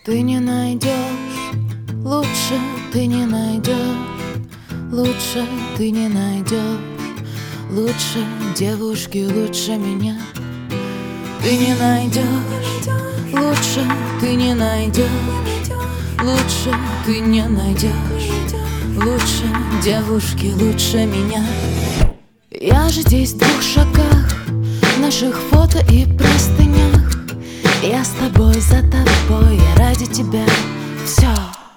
Ты не найдешь, лучше ты не найдешь, лучше ты не найдешь, лучше девушки, лучше меня. Ты не найдешь, лучше ты не найдешь, лучше ты не найдешь, лучше девушки, лучше меня. Я же здесь в 2 шагах, в наших фото и простынях. Я с тобой, за тобой, я ради тебя. Все.